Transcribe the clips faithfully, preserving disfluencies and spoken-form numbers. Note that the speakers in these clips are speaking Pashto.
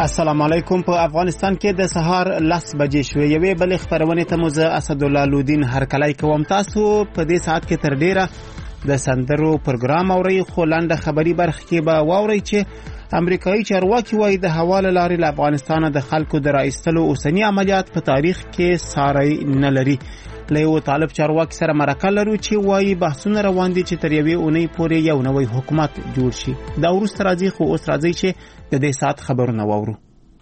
السلام علیکم. په افغانستان کې د سهار لس بجې شوې. یوې بلې خبرونې ته مو زه اسدالله لودین هرکلی کوم. تاسو په دې ساعت کې تر ډیره د سندرو پروګرام اورئ، خو لنډه خبري برخه کې به واورئ چې امریکایي چارواکي وایي د هوا له لارې له افغانستانه د خلکو د راایستلو اوسني عملیات په تاریخ کې ساری نه لري. له یو طالب چارواکي سره مرکه لرو چې وایي بحثونه روان دي چې تر یوې اونۍ پورې یو نوی حکومت جوړ شي. دا وروسته راځي، خو اوس راځي چې د دې ساعت خبرونه واورو.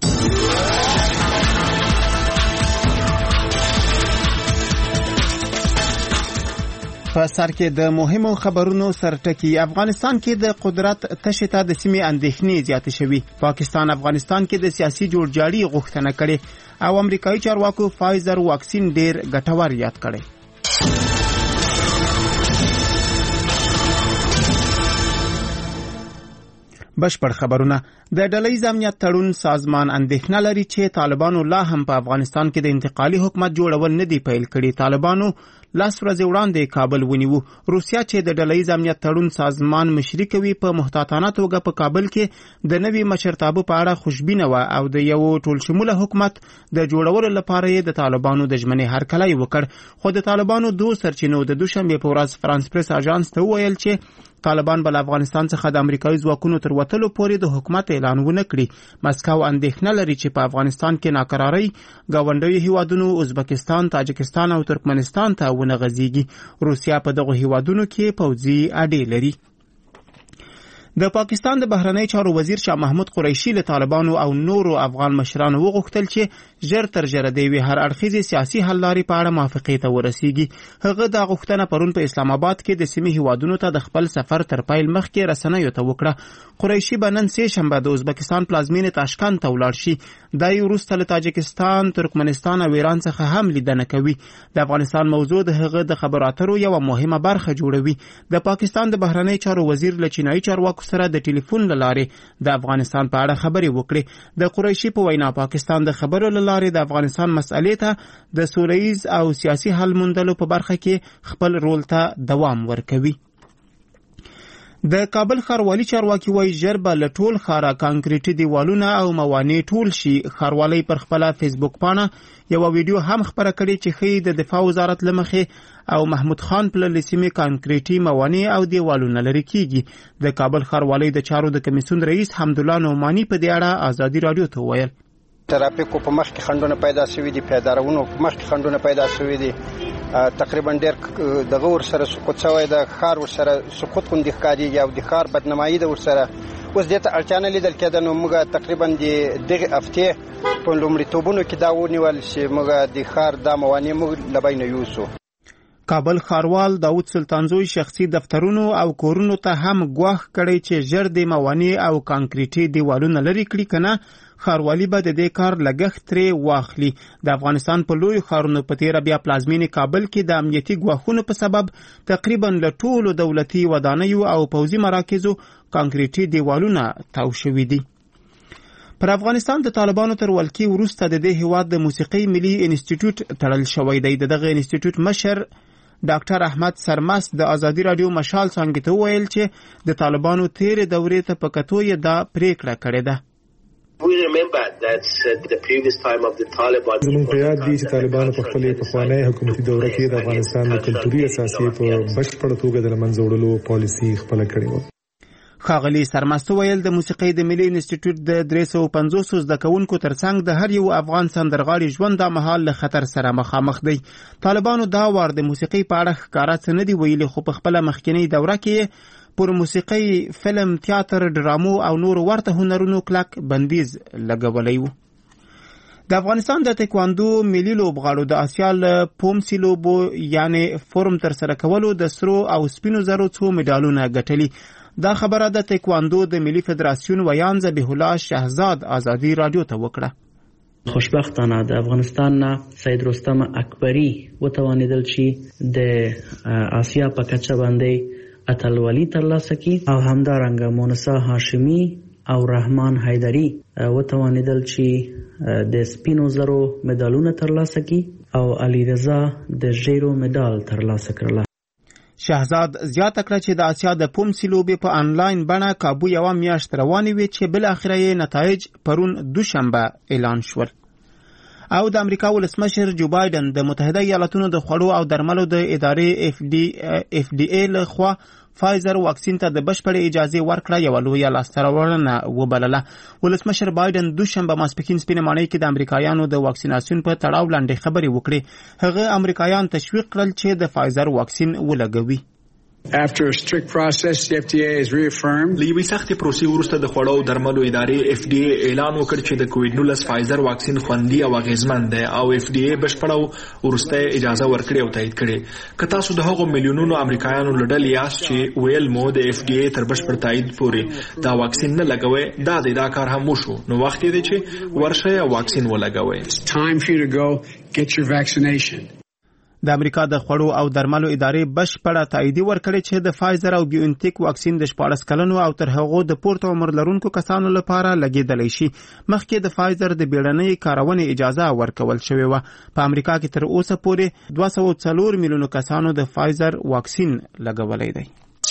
په سر کې د مهمو خبرونو سرټکی. افغانستان کې د قدرت تشه ته د سیمې اندېښنې زیاتې شوي. پاکستان افغانستان کې د سیاسي جوړجاړي غوښتنه کړې او امریکایي چارواکو فایزر واکسین ډیر ګټور یاد کړی. بشپړ خبرونه. د ډلهیز امنیت تړون سازمان اندېښنه لري چې طالبانو لا هم په افغانستان کې د انتقالي حکومت جوړول نه دی پیل کړي. طالبانو لاس ورځې وړاندې کابل ونیو. روسیا چې د ډلهیز امنیت تړون سازمان مشري کوي په محتاطانه توګه په کابل کې د نوي مشرتابه په اړه خوشبینه و او د یو ټولشموله حکومت د جوړولو لپاره یې د طالبانو د ژمنې هرکلی وکړ. خو د طالبانو دوه سرچینو د دوشنبه په ورځ فرانس پریس اژانس ته وویل چې طالبان بل افغانستان څخه د امریکایي ځواکونو تر وتلو پورې د حکومت اعلان ونه کړي. مسکو اندېښنه لري چې په افغانستان کې ناکراري ګاونډیو هیوادونو ازبکستان، تاجکستان او ترکمنستان ته ونه غځيږي. روسیا په دغه هیوادونو کې پوځي اډې لري. د پاکستان د بهرنی چارو وزیر شاه محمود قریشي له طالبانو او نورو افغان مشرانو وغوښتل چې ژر تر ژره د یوې هر اړخیزې سیاسي حل لارې په اړه موافقې ته ورسیږي. هغه دا غوښتنه پرون په اسلام آباد کې د سیمې هیوادونو ته د خپل سفر تر پیل مخکې رسنیو ته وکړه. قریشي به نن سه شنبه د ازبکستان پلازمینې تاشکند ته ولاړ شي. دا یې وروسته له تاجکستان، ترکمنستان او ایران څخه هم لیدنه کوي. د افغانستان موضوع د هغه د خبرو اترو یوه مهمه برخه جوړوي. د پاکستان د بهرنی چارو وزیر له چینایي چارواکو سره د ټلیفون له لارې د افغانستان په اړه خبرې وکړې. د قریشي په وینا پاکستان د خبرو له لارې د افغانستان مسئلې ته د سولهییز او سیاسي حل موندلو په برخه کې خپل رول ته دوام ورکوي. د کابل ښاروالي چارواکي وایي ژر به له ټول ښاره کانکریټي دیوالونه او موانع ټول شي. ښاروالۍ پر خپله فیسبوک پاڼه یوه ویډیو هم خپره کړې چې ښیي د دفاع وزارت له مخې او محمود خان پللې سیمې کانکریټي موانع او دیوالونه لرې کیږي. د کابل ښاروالۍ د چارو د کمیسیون رئیس حمدالله نعماني په دې اړه ازادي راډیو ته وویل. ترافیکو په مخ کې خنډونه پیدا شوي دي، پیدارونو په مخ کې خنډونه پیدا شوي دي. تقریبا ډېر دغه ورسره سقوط شوی د ښار ورسره سقوط غوندې ښکارېږي او د ښار بدنمایي ده ورسره. اوس دې ته اړتیا نه لیدل کېده. نو موږ تقریبا د دغې هفتې په لومړیتوبونو کې دا ونیول چې موږ د ښار دا موانع موږ له بینه یوسو. کابل ښاروال داود سلطانزوی شخصي دفترونو او کورونو ته هم ګواښ کړی چې ژر د موانع او کانکریټي دیوالونه لرې کړي، کنه ښاروالي به د دې کار لګښت ترې واخلي. د افغانستان په لویو ښارونو په تیره بیا پلازمینې کابل کې د امنیتي ګواښونو په سبب تقریبا له ټولو دولتي ودانیو او پوځي مراکزو کانکریټي دیوالونه تاو شوي دي. پر افغانستان د طالبانو تر ولکې وروسته د دې هیواد د موسیقي ملي انسټیټیوټ تړل شوی دی. د دغه انسټیټیوټ مشر ډاکټر احمد سرمست د ازادي راډیو مشال څانګې ته وویل چې د طالبانو تیرې دورې ته په کتو یې دا پریکړه کړې ده. زموږ په یاد دي چې طالبانو په خپلې پخوانۍ حکومتي دوره کې د افغانستان د کلتوري اساسي په بشپړه توګه د له منځه وړلو پالیسي خپله کړې وه. ښاغلي سرمست ویل د موسیقۍ د ملي انسټیټیوټ د درې سوه پنځوس زده کوونکو ترڅنګ د هر یو افغان سندرغاړي ژوند دا مهال له خطر سره مخامخ دی. طالبانو دا وار د موسیقۍ په اړه ښکاره څه نه دي ویلي، خو په خپله مخکینۍ دوره کې پر موسیقۍ، فلم، تیاتر، ډرامو او نور ورته هنرونو کلک بندیز لګولی و. د افغانستان د تکواندو ملي لوبغاړو د آسیا له پومسي لوبو یعنی فورم تر سره کولو د سرو او سپینو زرو څو مډالونه ګټلي. دا خبره د تکواندو د ملي فدراسیون ویان ذبیح الله شهزاد ازادي راډیو ته وکړه. خوشبختانه د افغانستان نه سید رستم اکبری وتوانیدل چې د آسیا په کچه باندې اتلولي ترلاسه کړي او همدارنګه مونسا هاشمی او رحمان حیدری وتوانیدل چې د سپینو زرو مډالونه ترلاسه کړي او علی رضا د ژیرو مډال ترلاسه کړل. شهزاد زیاته کړه چې د اسیا د پومسي لوبې په انلاین بڼه کابو یوه میاشت روانې وې چې بالاخره یې نتایج پرون دوشنبه اعلان شول. او د امریکا ولسمشر جو بایدن د متحده ایالاتونو د خوړو او درملو د ادارې اف ډي اف ډي ای له خوا فایزر واکسین ته د بشپړې اجازه ورکړه یو لویه لاسته راوړنه وبلله. ولسمشر بایدن دوشنبه ماسپښین سپینه ماڼۍ کې د امریکایانو د واکسیناسیون په تړاو لاندې خبرې وکړې. هغه امریکایان تشویق کړل چې د فایزر واکسین ولګوي. After a strict process, the F D A has reaffirmed. لیوی سختي پروسې وروسته د خوړو او درملو ادارې اف ډي ای اعلان وکړ چې د کووډ نولس فایزر واکسین خوندي او اغیزمن دی او اف ډي ای بشپړه ورسته اجازه ورکړې او تایید کړې. که تاسو د هغو میلیونونو امریکایانو لړل یاست چې ویل مو د اف ډي ای تر بشپړ تایید پورې دا واکسین نه لګوي، دا د دا کار هم وشو، نو وخت دی چې ورشه واکسین ولګوي. It's time for you to go get your vaccination. د امریکا د خوړو او درملو ادارې بشپړه تایید ورکړې چې د فایزر او بیوانټیک واکسین د شپاړس کلنو او تر هغو د پورته عمر لرونکو کسانو لپاره لګیدلی شي. مخکې د فایزر د بیړنۍ کارونې اجازه ورکول شوې وه. په امریکا کې تر اوسه پورې دوه سوه څلور میلیونو کسانو د فایزر واکسین لګولی دی.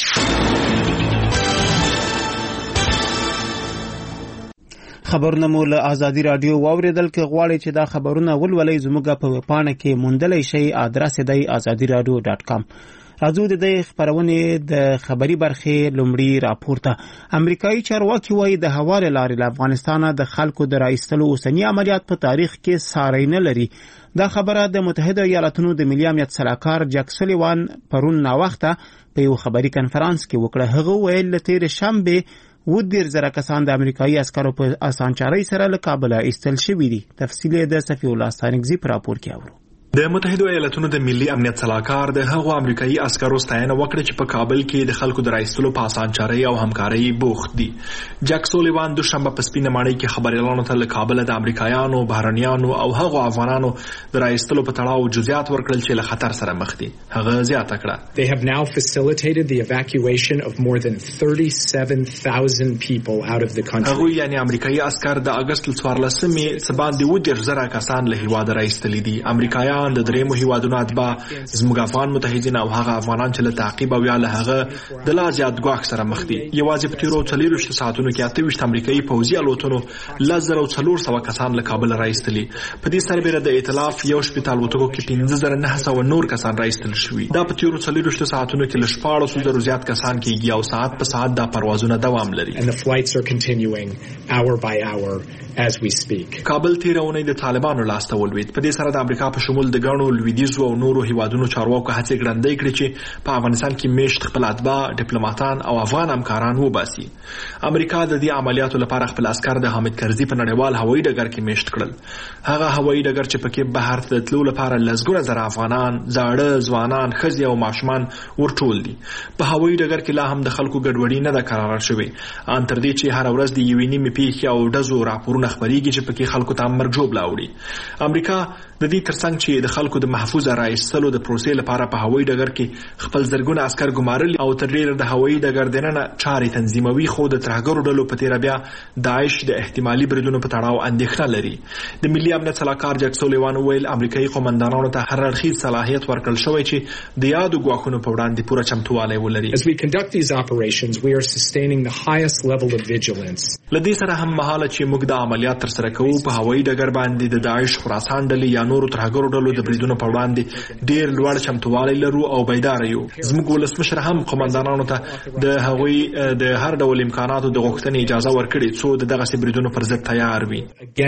خبرونه مو له آزادي رادیو واوریدل. کې غواړئ چې دا خبرونه ولولئ زموږ په ویبپاڼه کې موندلی شئ. ادرس دی آزادي رادیو ډاټ کام. راځو د دې خبرونې د خبري برخې لومړی راپور ته. امریکایي چارواکي وایي د هوا له لارې له افغانستانه د خلکو د راایستلو اوسني عملیات په تاریخ کې ساری نه لري. دا خبره د متحده ایالاتونو د ملي امنیت سلاکار جک سولیوان پرون ناوخته په یو خبري کنفرانس کې وکړه. هغه ویل له تېرې شنبې و دیر زره کسان د امریکایي عسکرو په اسانچارۍ سره له کابله ایستل شوي دي. تفصیل یې د صفی الله ستانکزي په راپور کې اورو. د متحده ایالاتونو د ملي امنیت سلاکار د هغو امریکایي عسکرو ستاینه وکړه چې په کابل کې د خلکو د راایستلو په اسانچارۍ او همکارۍ بوخت دي. جک سولیوان دوشنبه په سپینه ماڼۍ کې خبريالانو ته له کابل د امریکایانو، بهرنیانو او هغو افغانانو د راایستلو په تړاو جزئیات ورکړل چې له خطر سره مخ دي. هغه زیاته کړه. They have now facilitated the evacuation of more than thirty-seven thousand people out of the country. هغه یعنی امریکایي عسكر د اگست څوارلسمې سباندې و دېرش زره کسان له هیواد راایستل دي. امریکایان د درېمو هیوادونو اتباع زموږ افغان متحدین او هغه افغانان چې له تعقیب او یا له هغه د لا زیات ګواښ سره مخ دي. یوازې په تیرو څلوېښتو ساعتونو کې اته ویشت امریکایي پوځي الوتنو لس زره څلور سوه کسان له کابل راایستلي. په دې سربېره د ائتلاف یو شپېته الوتکو کې پنځه زره نه سوه نور کسان راایستل شوي. دا په تیرو څلوېښتو ساعتونو کې له شپاړسو زرو زیات کسان کېږي او ساعت په ساعت دا پروازونه دوام لري. And the flights are continuing hour by hour as we speak. کابل تیره اونۍ د طالبانو لاسته ولوېد. په دې سره د امریکا په شمول د ګڼو لویدیځو او نورو هیوادونو چارواکو هڅې ګړندۍ کړې چې په افغانستان کې میشت خپل اتباع، ډیپلوماتان او افغان همکاران وباسي. امریکا د دې عملیاتو لپاره خپل عسکر د حامد کرزي په نړیوال هوایي ډګر کې میشت کړل. هغه هوایي ډګر چې پکې بهر ته تلو لپاره لسګونه زره افغانان، زاړه، ځوانان، ښځې او ماشومان ورټول دي. په هوایي ډګر کې لا هم د خلکو ګډوډي نه ده کراره شوې، ان تر دې چې هر ورځ د یوې نیمې پیښې او ډزو راپورونه خپرېږي چې پکې خلکو ته مرګ ژوبله وړي. امریکا د دې ترڅنګ چې د خلکو د محفوظ راایستلو د پروسې لپاره په هوایي ډګر کې خپل زرګونه عسكر ګمارل او تر ډیره د هوایي ډګر دننه چارې تنظیموي، خو د ترهګرو ډلو په تیره بیا داعش د احتمالي بریدونو په تړاو اندېښنه لري. د ملي امنیت سلاکار جک سولیوان ویل امریکایي قومندانانو ته هر اړخیز صلاحیت ورکړل شوی چې د یادو ګواښونو په وړاندې پوره چمتووالی ولري. As we conduct these operations, we are sustaining the highest level of vigilance. لدې سره هم مهاله چې موږ د عملیات تر سره کوو په هوایي ډګر باندې د داعش خراسان ډلې یا نورو ترهګرو ډلو د بریدونو په وړاندې ډیر لوړ چمتووالی لرو او بیدار یو. زموږ ولسمشر هم قومندانانو ته د هغوی د هر ډول امکاناتو د غوښتنې اجازه ورکړې څو د دغسې بریدونو پر ضد تیار وي.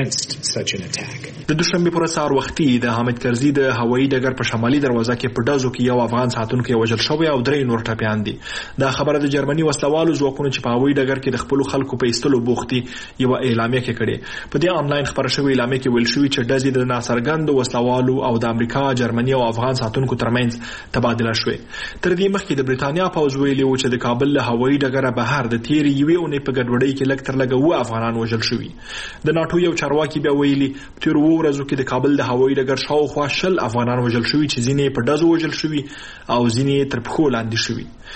د دوشنبې پر سهار وختي د حامد کرزي د هوایي ډګر په شمالي دروازه کې په ډزو کې یو افغان ساتونکی وژل شوی او درې نور ټپیان دي. دا خبره د جرمني وسلوالو ځواکونو چې په هوایي ډګر کې د خپلو خلکو په ایستلو بوخت دي یو اعلامیه کې کړې. په دې آنلاین خبره شوې اعلامیه کې ویل شوي چې ډزې د ناڅرګندو وسلوالو او د امریکا، جرمني او افغان ساتونکو ترمنځ تبادله شوې. تر دې مخکې د برېټانیا پوځ ویلي و چې د کابل له هوایي ډګره بهر د تېرې یوې اونۍ په ګډوډۍ کې لږ تر لږه اووه افغانان وژل شوي. د ناټو یو چارواکي بیا ویلي په تېرو اووه ورځو کې د کابل د هوایي ډګر شاوخوا شل افغانان وژل شوي چې ځینې په ډزو وژل شوي او ځینې تر پښو لاندې شوي.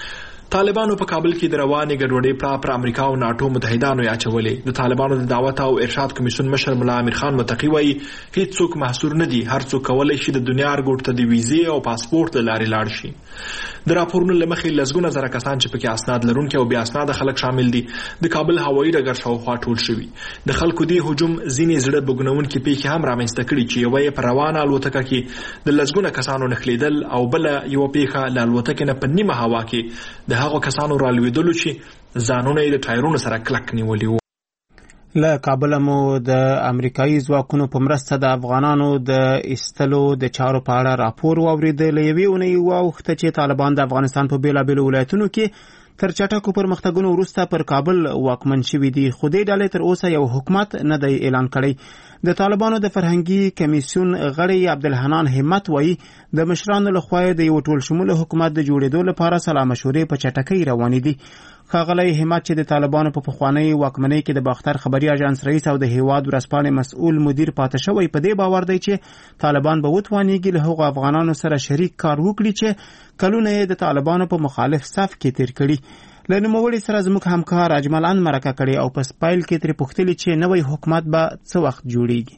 طالبانو په کابل کې د روانې ګډوډۍ پړه پر امریکا او ناټو متحدانو یاچولې. د طالبانو د دعوت او ارشاد کمیسیون مشر ملا امیر خان متقی وایي هیڅوک محصور نه دي، هر څوک کولی شي د دنیا ارګوټ ته د ویزې او پاسپورت له لارې لاړ شي. د راپورونو له مخې لسګونه زره کسان چې پکې اسناد لرونکي او بې اسناده خلک شامل دي د کابل هوایي ډګر شاوخوا ټول شوي. د خلکو دې هجوم ځینې زړه بګنونکې پیښې هم رامنځته کړي چې یوه یې په روانه الوتکه کې د لسګونه کسانو نښلېدل او بله یوه پیښه له الوتکې نه په نیمه هوا کې د هغو کسانو رالوېدلو چې ځانونه یې د ټایرونو سره کلک نیولي وو. له کابل مو د امریکایي ځواکونو په مرسته د افغانانو د ایستلو د چارو په اړه راپور واورېده. له یوې اونۍ واوښته چې طالبان د افغانستان په بیلابیلو ولایتونو کې تر چټکو پرمختګونو وروسته پر کابل واکمن شوي دي، خو دې ډلې تر اوسه یو حکومت نه دی اعلان کړی. د طالبانو د فرهنګي کمیسیون غړی عبدالحنان همت وایي د مشرانو لخوا د یو ټول شموله حکومت د جوړېدو لپاره سلا مشورې په چټکۍ روانې دي. ښاغلی همت چې د طالبانو په پخوانۍ واکمنۍ کې د باختر خبري اژانس رئیس او د هیواد ورځپاڼې مسؤل مدیر پاتې شوی، په دې باور دی چې طالبان به وتوانیږي له هغو افغانانو سره شریک کار وکړي چې کلونه یې د طالبانو په مخالف صف کې تیر کړي. له نوموړي سره زموږ همکار اجمل ان مرکه کړې او په سپایل کې ترې پوښتلي چې نوی حکومت به څه وخت جوړیږي.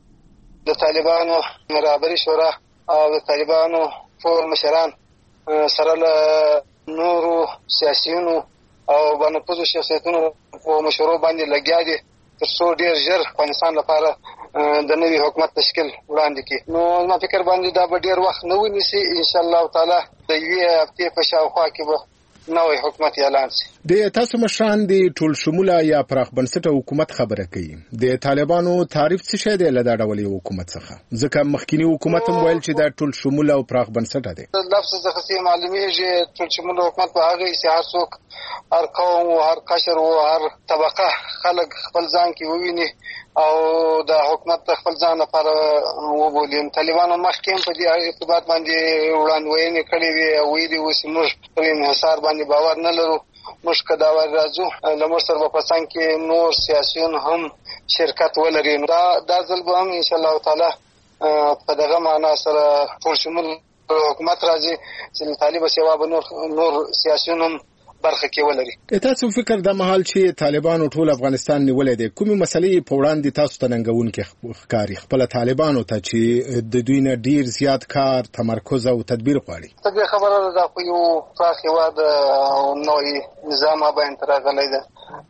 د طالبانو رهبري شورا او د طالبانو ټول مشران سره له نورو سیاسیونو او باندې شخصیتونو په مشورو باندې لګیا دي تر څو ډیر ژر افغانستان لپاره د نوي حکومت تشکیل وړاندې کړي. نو ما فکر باندې دا به ډیر وخت نه ونیسي، ان شاء الله تعالی د یوې هفتې په شاوخوا کې به نوی حکومت اعلان شي. د تاسو مشران د ټول شموله یا پراخ بنسټه حکومت خبره کوي. د طالبانو تعریف څه شی دی له دا ډول حکومت څخه؟ ځکه مخکینی حکومت هم ویل چې دا ټول شموله او پراخ بنسټه دی. لفظ څخه څه معلومیږي ټول شموله حکومت په هغه چې هر څوک، هر قوم او هر قشر او هر طبقه خلک خپل ځان کې وویني او د حکومت خپل ځان لپاره وبولي. طالبانو مخکې په دې ارتباط باندې وړاندوینې کړې وي او ویلي وو چې موږ پر انحصار باندې باور نه لرو، موږ که دا راځو له موږ سره په څنګ کې نور سیاسیون هم شرکت ولري. دا دا ځل به هم ان شاء الله تعالی په دغه معنا سره ټول شمول حکومت راځي چې طالب سیوا به نور نور سیاسیون هم برخه کې ولري. تاسو فکر د محل چې طالبانو ټول افغانستان نیولې دي، کومې مسلې په وړاندې تاسو ته ننګونکې ښکاري خپل طالبانو ته چې د دوی نه ډیر زیات کار، تمرکز او تدبیر غواړي؟ طبیعي خبره ده دا خو یو پراخ هېواد او نوی نظام باندې راغلی ده،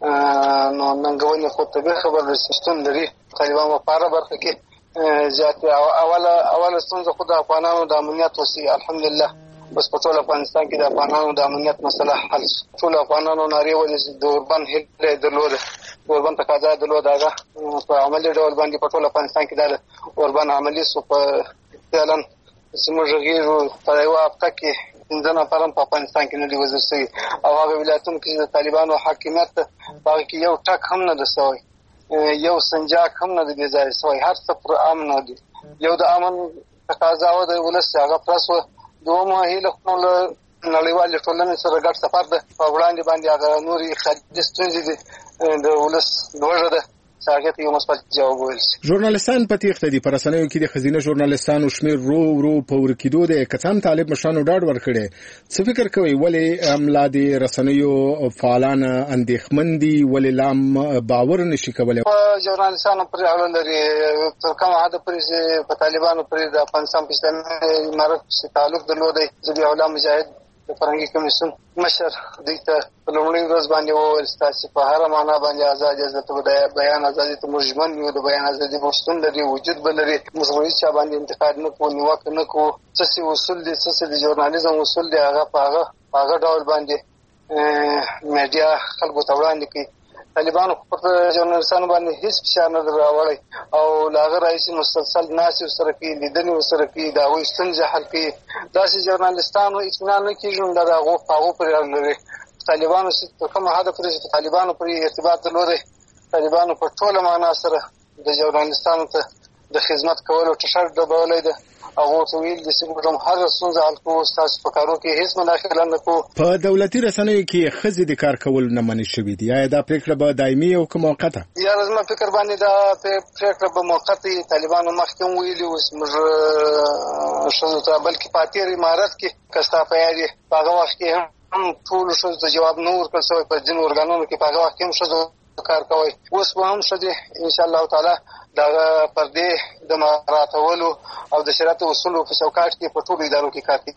نو ننګونې خو طبیعي خبره ده چې شتون لري. طالبان په هره برخه کې زیات اوله اوله ستونزه خو د افغانانو د امنیت وسي. الحمدلله بس په ټول افغانستان کې د افغانانو د امنیت مسله حل شو. ټول افغانانو نارې ولې د اوربند هیله درلوده، د اوربند تقاضا درلوده، هغه په عملي ډول باندې په ټول افغانستان کې د اوربند عملي سو. په فعلا چې موږ غږیږو په یوه هفته کې پنځه نفر هم په افغانستان کې نه دي وزر شوي او هغه ولایتونو کې د طالبانو حاکمیت په هغه کې یو ټک هم نه ده سوی، یو سنجاق هم نه دی بې ځایه سوی، هر څه پر امن دي. یو د امن تقاضا وه د ولس هغه پرس وه. دومره هیله خو له نړیوالې ټولنې سره ګډ سفر ده، په وړاندې باندې هغه نورې خارجي ستونزې دي د ولس لوږه ده چې هغې ته یو مثبت جواب وویل شي. ژورنالستان په تېښته دي. په رسنیو کې د ښځینه ژورنالستانو شمېر ورو ورو په ورکېدو دی. که څه هم طالب مشرانو ډاډ ورکړی، څه فکر کوئ ولې ملا د رسنیو فعالان اندېښمن دي، ولې لا هم باور نشي کولی؟ ژورنالستانو پرې اړه لري تر کومه حده پورې چې په طالبانو پورې د افغانستان په اسلامي امارت پسې تعلق درلودی. ضبیح الله مجاهد د فرهنګي کمیسیون مشر دوی ته په لومړۍ ورځ باندې وویل ستاسې په هره معنا باندې ازادي د بیان ازادي ته موږ ژمن یو، د بیان ازادي به شتون لري، وجود به لري، موږ به هېڅ چا باندې انتقاد نه کوو، نیوکه نه کوو. څه چې اصول دي، څه چې د ژورنالیزم اصول دي، هغه په هغه په هغه ډول باندې میډیا خلکو ته وړاندې کوي. طالبانو پر ژورنالستانو باندې هیڅ فشار نه دی راوړی او له هغه راهیسې مسلسل ناستې ورسره کوي، لیدنې ورسره کوي، د هغوی ستونزې حل کوي. داسې ژورنالستانو اطمینان نه کېږي، نو دا د هغو په هغو پورې اړه لري. طالبانو تر کومه حده پورې چې طالبانو پورې ارتباط درلودی، طالبانو په ټوله معنا سره د ژورنالستانو ته د خدمت کولو ټشر ډبولی ده. هغو ته ویل دي چې موږ هم هره ستونزه حل کوو، ستاسو په کارو کې هېڅ مداخله نه کوو. په دولتي رسنیو کې ښځې د کار کول نه منع شوي دي. آیا دا پرېکړه به دایمي او که موقته؟ یاره زما فکر باندې دا پرېکړه به موقته وي. طالبانو مخکې هم ویلي اوس موږ ښځو ته، بلکې په اتېر امارت کې که ستا په یاد یې په هغه وخت کې هم هم ټول ښځو ته جواب نه ورکړل شوی په ځینو ارګانونو کې په هغه وخت کې هم ښځو کار کوي. اوس به هم ښځې انشاءالله تعالی دغه پردې د مراعاتولو او د شریعت اصولو په چوکاټ کې په ټولو ادارو کې کار کوي.